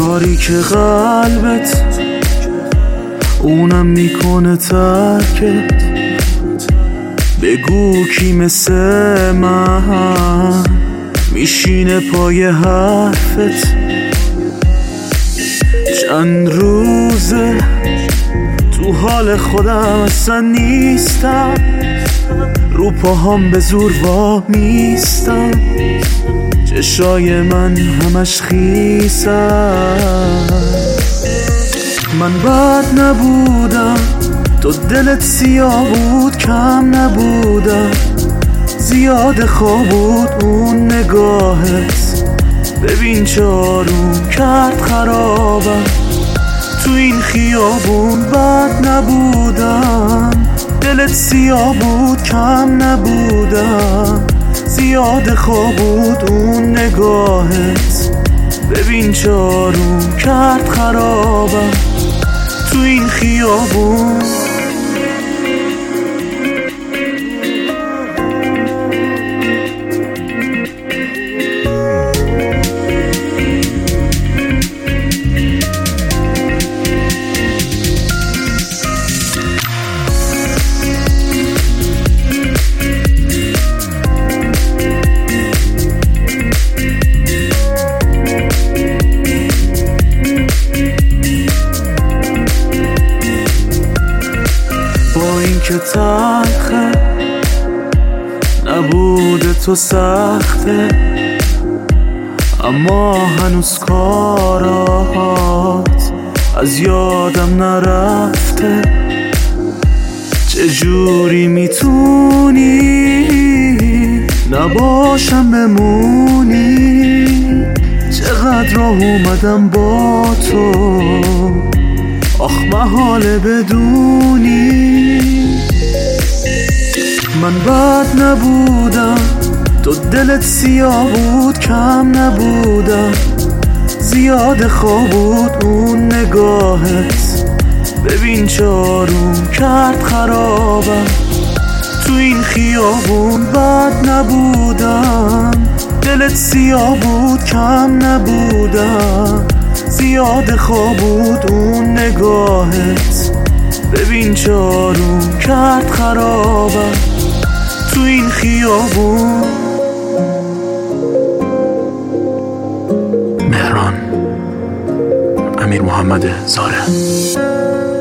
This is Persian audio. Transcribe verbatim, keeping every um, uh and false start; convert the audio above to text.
تاریک قلبت اونم میکنه ترکت. بگو کی مثل من میشینه پای حرفت. چند روزه تو حال خودم اصلا نیستم، رو پاهام به زور وا میستم، چشای من همش خیسم. من بد نبودم، تو دلت سیاه بود، کم نبودم، زیاد خواب بود اون نگاهت. ببین چه آروم کرد خرابم، تو این خیابون بد نبودم، دلت سیاه بود، کم نبودم، زیاد خواب بود اون نگاهت. ببین چه آروم کرد خرابم تو این خیابون. با این که تلخه نبوده تو سخته، اما هنوز کارات از یادم نرفته. چجوری میتونی نباشم بمونی؟ چقدر راه اومدم با تو، آخ محاله بدونی. من بد نبودم، تو دلت سیاه بود، کم نبودم، زیاد خواب بود اون نگاهت. ببین چه آروم کرد خرابم تو این خیابون. بد نبودم، دلت سیاه بود، کم نبودم، زیاد خواب بود اون نگاهت. ببین چه آروم کرد خرابم تو این خیابون. مهران، امیر محمد زاره.